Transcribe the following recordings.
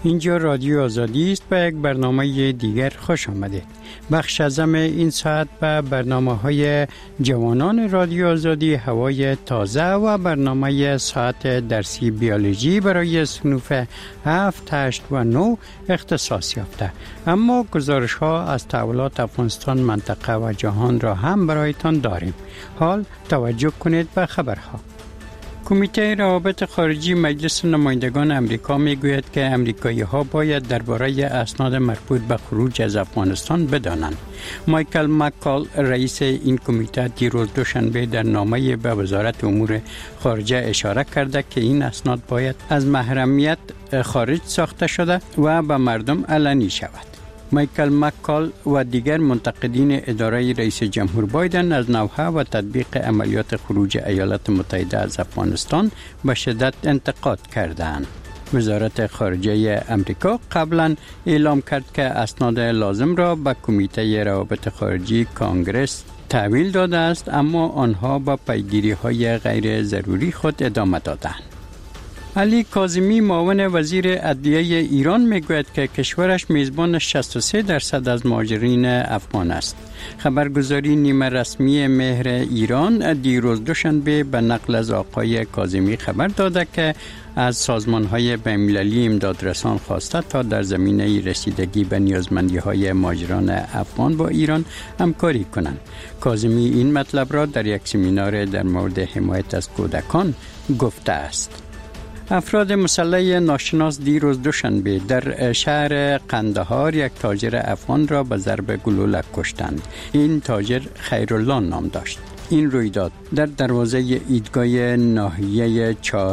اینجا رادیو آزادی است و یک برنامه دیگر خوش آمدید. بخش ازم این ساعت به برنامه‌های جوانان رادیو آزادی، هوای تازه و برنامه ساعت درسی بیولوژی برای صنوف 7، 8 و 9 اختصاص یافته. اما گزارش‌ها از تحولات افغانستان، منطقه و جهان را هم برایتان داریم. حال توجه کنید به خبرها. کمیته روابط خارجی مجلس نمایندگان امریکا میگوید که امریکایی‌ها باید درباره اسناد مربوط به خروج از افغانستان بدانند. مایکل مکال رئیس این کمیته دیروز دوشنبه در نامه‌ای به وزارت امور خارجه اشاره کرده که این اسناد باید از محرمیت خارج ساخته شده و به مردم علنی شود. مایکل مکال و دیگر منتقدین اداره رئیس جمهور بایدن از نوحه و تطبیق عملیات خروج ایالات متحده از افغانستان به شدت انتقاد کردند. وزارت خارجه امریکا قبلا اعلام کرد که اسناد لازم را به کمیته روابط خارجی کانگرس تحویل داده است، اما آنها با پیگیری‌های غیر ضروری خود ادامه دادند. علی کاظمی معاون وزیر عدلیه ایران میگوید که کشورش میزبان 63% از مهاجرین افغان است. خبرگزاری نیمه رسمی مهر ایران دیروز دوشنبه به نقل از آقای کاظمی خبر داده که از سازمان‌های بین‌المللی امدادرسان خواسته تا در زمینه رسیدگی به نیازمندی‌های مهاجران افغان با ایران همکاری کنند. کاظمی این مطلب را در یک سمینار در مورد حمایت از کودکان گفته است. افراد مسلح ناشناس دیروز دوشنبه در شهر قندهار یک تاجر افغان را به ضرب گلوله کشتند. این تاجر خیرالله نام داشت. این رویداد در دروازه ایدگاه ناحیه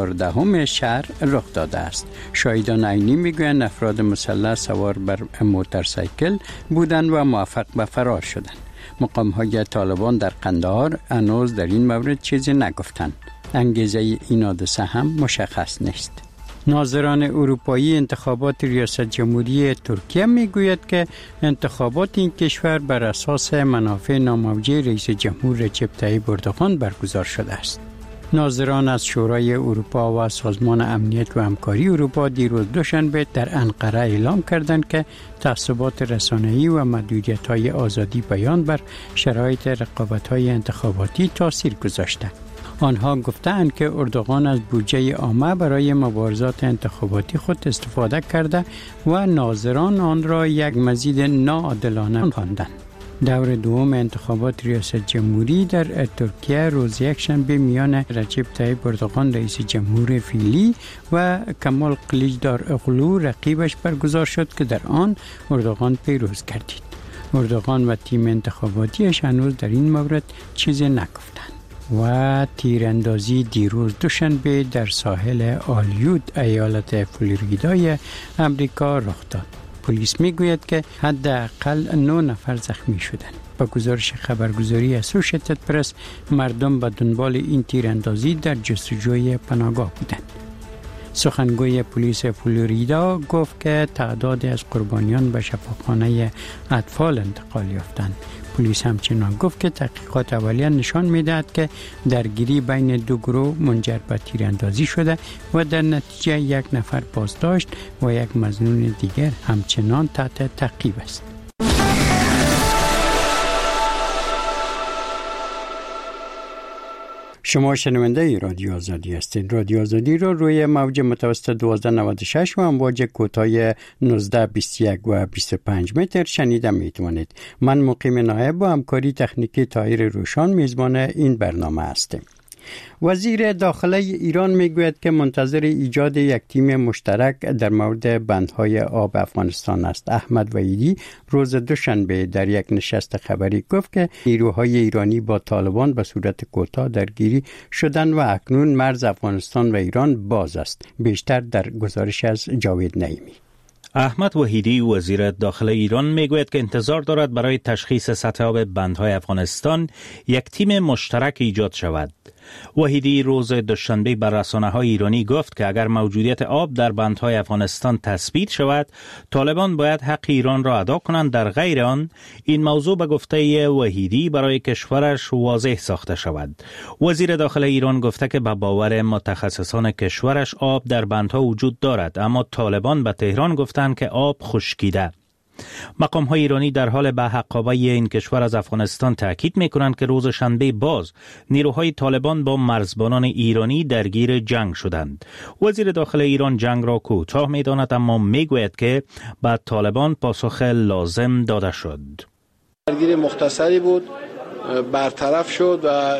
14 شهر رخ داده است. شاهدان عینی میگویند افراد مسلح سوار بر موتورسایکل بودند و موفق به فرار شدند. مقام‌های طالبان در قندهار هنوز در این مورد چیزی نگفتند. انگیزه این حادثه هم مشخص نیست. ناظران اروپایی انتخابات ریاست جمهوری ترکیه میگوید که انتخابات این کشور بر اساس منافع ناموجه رئیس جمهور رجب طیب اردوغان برگزار شده است. ناظران از شورای اروپا و سازمان امنیت و همکاری اروپا دیروز دوشنبه در انقره اعلام کردند که تعصبات رسانه‌ای و محدودیت‌های آزادی بیان بر شرایط رقابت‌های انتخاباتی تاثیر گذاشته. آنها گفتند که اردوغان از بودجه عامه برای مبارزات انتخاباتی خود استفاده کرده و ناظران آن را یک مزید ناعادلانه خواندند. دور دوم انتخابات ریاست جمهوری در ترکیه روز یکشنبه میان رجب طیب اردوغان رئیس جمهور فعلی و کمال کلیچداروغلو رقیبش برگزار شد که در آن اردوغان پیروز گردید. اردوغان و تیم انتخاباتیش هنوز در این مورد چیزی نگفتند. و تیراندازی دیروز دوشنبه در ساحل آلیود ایالت فلوریدای امریکا رخ داد. پلیس میگوید که حداقل 9 نفر زخمی شدند. با گزارش خبرگزاری اسوشیتد پرس، مردم به دنبال این تیراندازی در جستجوی پناهگاه بودند. سخنگوی پلیس فلوریدا گفت که تعدادی از قربانیان به شفاخانه اطفال انتقال یافتند. پلیس همچنان گفت که تحقیقات اولیه نشان می‌دهد که درگیری بین دو گروه منجر به تیراندازی شده و در نتیجه یک نفر بازداشت و یک مظنون دیگر همچنان تحت تعقیب است. شما شنونده رادیو آزادی هستید. رادیو آزادی را روی موج متوسط 1296 و امواج کوتاه 19، 21 و 25 متر شنیده میتوانید. من مقیم نایب با همکاری تکنیکی طاهر روشان میزبان این برنامه هستم. وزیر داخله ایران میگوید که منتظر ایجاد یک تیم مشترک در مورد بندهای آب افغانستان است. احمد وحیدی روز دوشنبه در یک نشست خبری گفت که نیروهای ایرانی با طالبان به صورت کوتاه درگیری شدند و اکنون مرز افغانستان و ایران باز است. بیشتر در گزارش از جاوید نعیمی. احمد وحیدی وزیر داخله ایران میگوید که انتظار دارد برای تشخیص سطح آب بندهای افغانستان یک تیم مشترک ایجاد شود. وحیدی روز دوشنبه بر رسانه‌های ایرانی گفت که اگر موجودیت آب در بندهای افغانستان تثبیت شود، طالبان باید حق ایران را ادا کنند. در غیر آن این موضوع به گفته وحیدی برای کشورش واضح ساخته شود. وزیر داخل ایران گفته که به باور متخصصان کشورش آب در بندها وجود دارد، اما طالبان به تهران گفتند که آب خشکیده. مقام‌های ایرانی در حال به حقابه این کشور از افغانستان تاکید می‌کنند که روز شنبه باز نیروهای طالبان با مرزبانان ایرانی درگیر جنگ شدند. وزیر داخل ایران جنگ را کوتاه می‌داند، اما می‌گوید که به طالبان پاسخ لازم داده شد. درگیری مختصری بود، برطرف شد و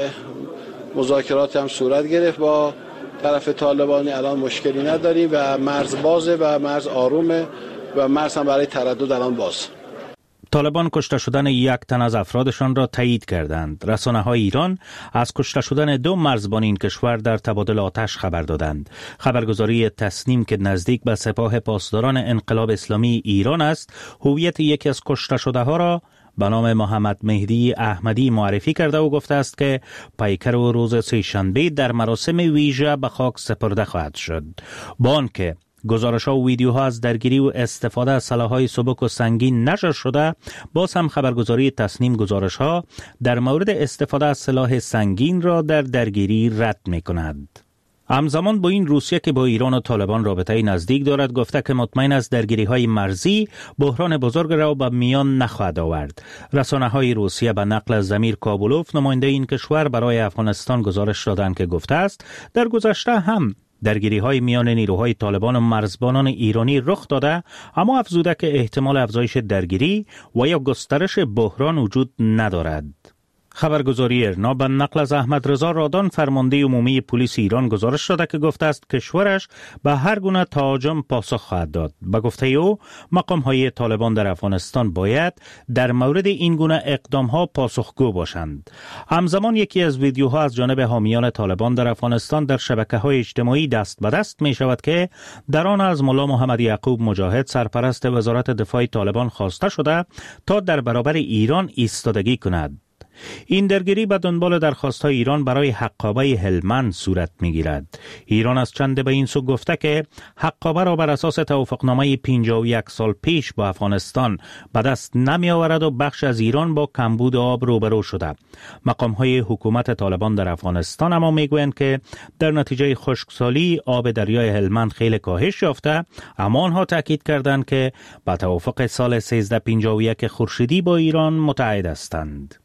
مذاکرات هم صورت گرفت با طرف طالبانی. الان مشکلی نداریم و مرز بازه و مرز آرومه و مرز هم برای تردد الان باز. طالبان کشته شدن یک تن از افرادشان را تایید کردند. رسانه‌های ایران از کشته شدن 2 مرزبان این کشور در تبادل آتش خبر دادند. خبرگزاری تسنیم که نزدیک به سپاه پاسداران انقلاب اسلامی ایران است، هویت یکی از کشته شده ها را به نام محمد مهدی احمدی معرفی کرده و گفته است که پیکر او روز سه‌شنبه در مراسم ویژه به خاک سپرده خواهد شد. با آنکه گزارش‌ها و ویدیوها از درگیری و استفاده از سلاح‌های سبک و سنگین نشر شده، باز هم خبرگزاری تسنیم گزارش‌ها در مورد استفاده از سلاح سنگین را در درگیری رد می‌کند. همزمان با این روسیه که با ایران و طالبان رابطه نزدیک دارد گفته که مطمئن است درگیری‌های مرزی بحران بزرگ را به میان نخواهد آورد. رسانه‌های روسیه به نقل از زمیر کابولوف نماینده این کشور برای افغانستان گزارش دادند که گفته است در گذشته هم درگیری‌های میان نیروهای طالبان و مرزبانان ایرانی رخ داده، اما افزوده که احتمال افزایش درگیری و یا گسترش بحران وجود ندارد. خبرگزاری ارنا به نقل از احمد رضا رادان فرمانده عمومی پلیس ایران گزارش داده که گفته است کشورش به هر گونه تهاجم پاسخ خواهد داد. به گفته او مقام‌های طالبان در افغانستان باید در مورد این گونه اقدام‌ها پاسخگو باشند. همزمان یکی از ویدیوها از جانب حامیان طالبان در افغانستان در شبکه‌های اجتماعی دست به دست می‌شود که در آن از ملا محمد یعقوب مجاهد سرپرست وزارت دفاع طالبان خواسته شده تا در برابر ایران ایستادگی کند. این درگیری به دنبال درخواست‌های ایران برای حقابه هلمند صورت می‌گیرد. ایران از چند به این سو گفته که حقابه را بر اساس توافقنامه 51 سال پیش با افغانستان به دست نمی‌آورد و بخش از ایران با کمبود آب روبرو شده. مقام‌های حکومت طالبان در افغانستان اما می‌گویند که در نتیجه خشکسالی آب دریای هلمند خیلی کاهش یافته، اما آنها تاکید کردند که با توافق سال 1351 خورشیدی با ایران متعهد هستند.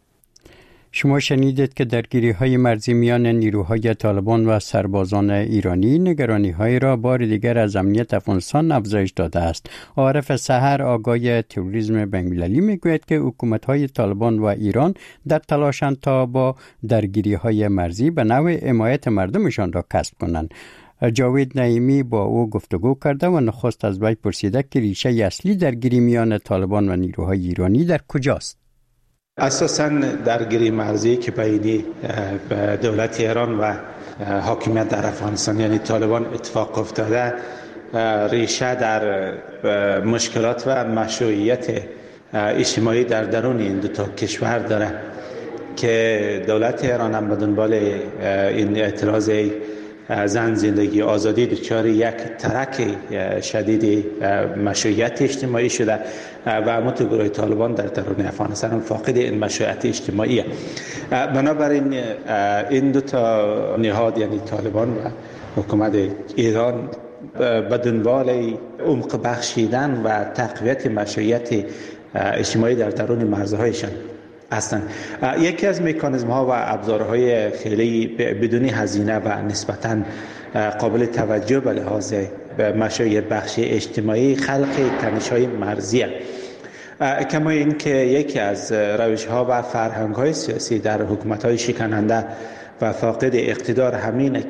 شما شنیدید که درگیری‌های مرزی میان نیروهای طالبان و سربازان ایرانی نگرانی‌های را بار دیگر از امنیت افغانستان افزایش داده است. عارف سحر آگای تروریسم بین‌المللی میگوید که حکومت‌های طالبان و ایران در تلاشند تا با درگیری‌های مرزی به نوع حمایت مردمشان را کسب کنند. جاوید نعیمی با او گفتگو کرده و نخست از وی پرسیده که ریشه اصلی درگیری میان طالبان و نیروهای ایرانی در کجاست؟ اساساً درگیری مرزی که بین دولت ایران و حاکمیت در افغانستان یعنی طالبان اتفاق افتاده ریشه در مشکلات و مشروعیت اجتماعی در درون این دو تا کشور داره که دولت ایران هم به دنبال این اعتراض زن زندگی آزادی دچار یک ترک شدید مشروعیت اجتماعی شده و متگروه طالبان در درون افغانستان فاقد این مشروعیت اجتماعی است. بنابراین این دو تا نهاد یعنی طالبان و حکومت ایران به دنبال عمق بخشیدن و تقویت مشروعیت اجتماعی در درون مرزهایشان هستند. یکی از مکانیزم ها و ابزارهای خیلی بدون هزینه و نسبتاً قابل توجه به لحاظ مشروعیت بخشی اجتماعی خلق تنش‌های مرزی است. کما اینکه یکی از روش ها و فرهنگ های سیاسی در حکومت های شکننده و فاقد اقتدار همینه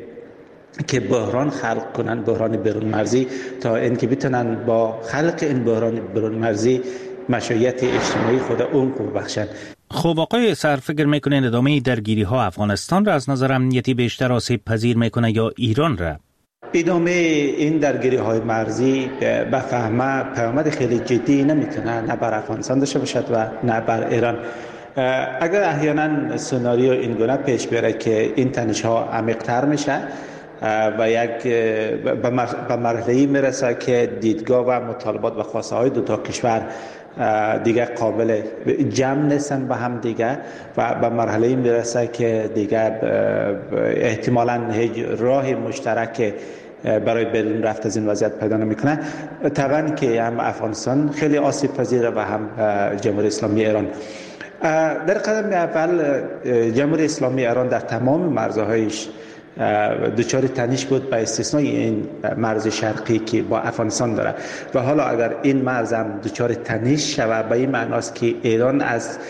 که بحران خلق کنن، بحران برون مرزی، تا اینکه بتونن با خلق این بحران برون مرزی مشروعیت اجتماعی خود عمق ببخشند. خب آقای سر فکر میکنین ادامه درگیری ها افغانستان را از نظر امنیتی بیشتر آسیب پذیر میکنه یا ایران را؟ ادامه این درگیری های مرزی به فهمه پیامد خیلی جدی نمیتونه نه بر افغانستان داشته باشد و نه بر ایران. اگر احیانا سناریو این گونه پیش بره که این تنش ها عمیق‌تر میشه و یک به مرحله‌ای میرسه که دیدگاه و مطالبات و خواسته های دو تا کشور دیگه قابل جمع نیستن به هم دیگه و به مرحله‌ای میرسه که دیگه احتمالاً هیچ راه مشترک برای بیرون رفت از این وضعیت پیدا نمیکنه. طبعا که هم افغانستان خیلی آسیب پذیره و هم جمهوری اسلامی ایران. در قدم اول جمهوری اسلامی ایران در تمام مرزهایش دچار تنش بود، به استثنای این مرز شرقی که با افغانستان داره و حالا اگر این مرز هم دچار تنش شود به این معناست که ایران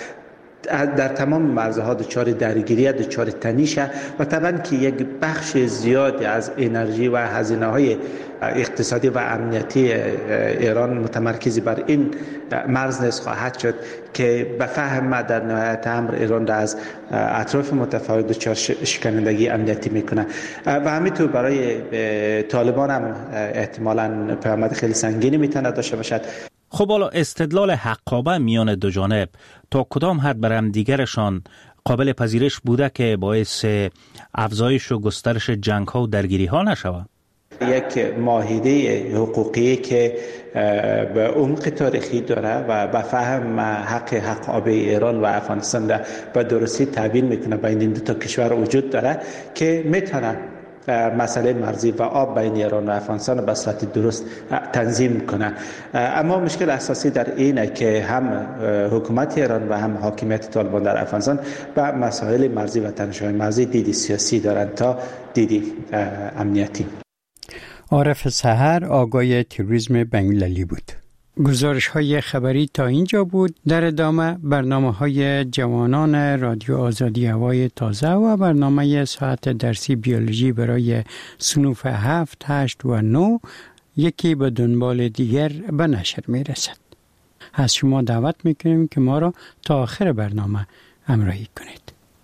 در تمام مرزها دچار درگیری، دچار تنشه و طبعا که یک بخش زیادی از انرژی و هزینه‌های اقتصادی و امنیتی ایران متمرکز بر این مرز نیز خواهد شد که به فهم در نهایت امر ایران را از اطراف متفاوت دچار شکنندگی امنیتی میکنه و همینطور برای طالبان هم احتمالاً پیامد خیلی سنگینی میتونه داشته باشد. خب حالا استدلال حقابه میان دو جانب تا کدام حد بر هم دیگرشان قابل پذیرش بوده که باعث افزایش و گسترش جنگ ها و درگیری ها نشود؟ یک معاهده حقوقی که به عمق تاریخی داره و به فهم حق آب ایران و افغانستان به درستی تبیین میکنه بین این دو تا کشور وجود داره که میتونه مسئله مرزی و آب بین ایران و افغانستان به صورت درست تنظیم کنه. اما مشکل اساسی در اینه که هم حکومت ایران و هم حاکمیت طالبان در افغانستان به مسائل مرزی و تنش‌های مرزی دیدی سیاسی دارند تا دیدی امنیتی. عارف سحر آگای تروریسم بین‌المللی بود. گزارش های خبری تا اینجا بود. در ادامه برنامه های جوانان رادیو آزادی هوای تازه و برنامه ساعت درسی بیولوژی برای صنوف 7، 8 و 9 یکی به دنبال دیگر به نشر می رسد. از شما دعوت میکنیم که ما را تا آخر برنامه همراهی کنید.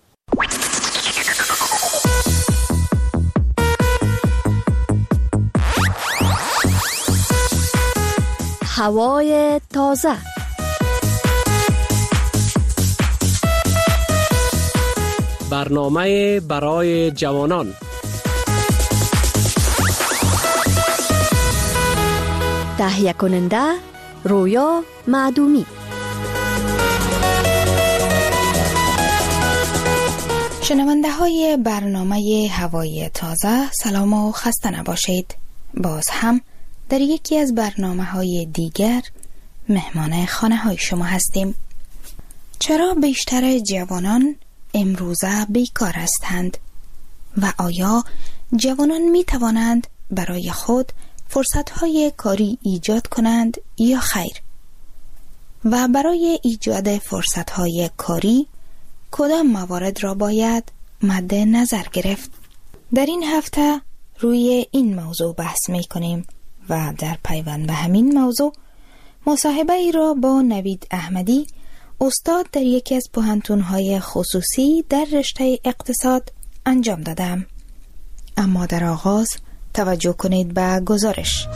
هوای تازه. برنامه برای جوانان. تهیه کننده رویا معدومی. شنونده های برنامه هوای تازه، سلام و خسته نباشید. باز هم در یکی از برنامه‌های دیگر مهمان خانه های شما هستیم. چرا بیشتر جوانان امروزه بیکار هستند و آیا جوانان می توانند برای خود فرصت‌های کاری ایجاد کنند یا خیر؟ و برای ایجاد فرصت‌های کاری کدام موارد را باید مد نظر گرفت؟ در این هفته روی این موضوع بحث می کنیم و در پیوند به همین موضوع مصاحبه ای را با نوید احمدی، استاد در یکی از پوهنتون‌های خصوصی در رشته اقتصاد انجام دادم. اما در آغاز توجه کنید به گزارش.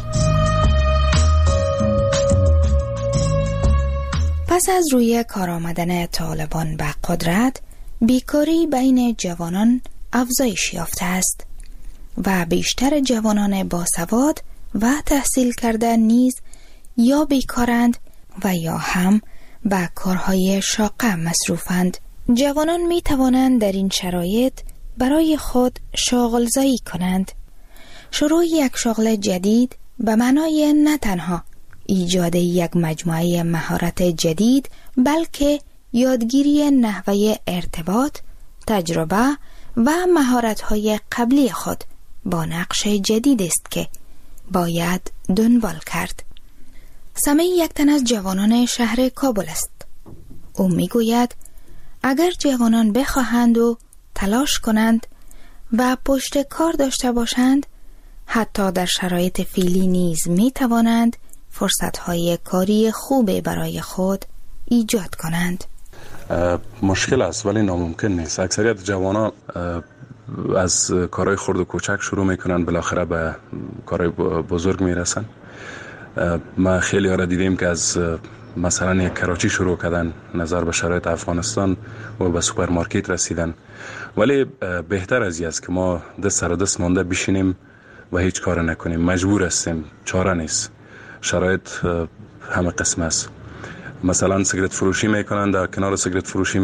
پس از روی کار آمدن طالبان به قدرت، بیکاری بین جوانان افزایش یافته است و بیشتر جوانان باسواد و تحصیل کرده نیز یا بیکارند و یا هم به کارهای شاقه مصروفند. جوانان می توانند در این شرایط برای خود شاغل‌زایی کنند. شروع یک شغل جدید به معنای نه تنها ایجاد یک مجموعه مهارت جدید، بلکه یادگیری نحوه ارتباط، تجربه و مهارت‌های قبلی خود با نقش جدید است که باید دنبال کرد. سمی یک تن از جوانان شهر کابل است. او میگوید اگر جوانان بخواهند و تلاش کنند و پشت کار داشته باشند، حتی در شرایط فعلی نیز می توانند فرصت‌های کاری خوب برای خود ایجاد کنند. مشکل است ولی ناممکن نیست. اکثریت جوانان از کارهای خرد و کوچک شروع میکنن، بالاخره به کارهای بزرگ میرسن. ما خیلی ها را دیدیم که از مثلا یک کراچی شروع کردن نظر به شرایط افغانستان و به سوپرمارکت رسیدن. ولی بهتر از این است که ما دست سر دست مانده بشینیم و هیچ کار نکنیم. مجبور هستیم، چاره نیست. شرایط همه قسم است. مثلا سیگارت فروشی میکنن، در کنار سیگارت فروشی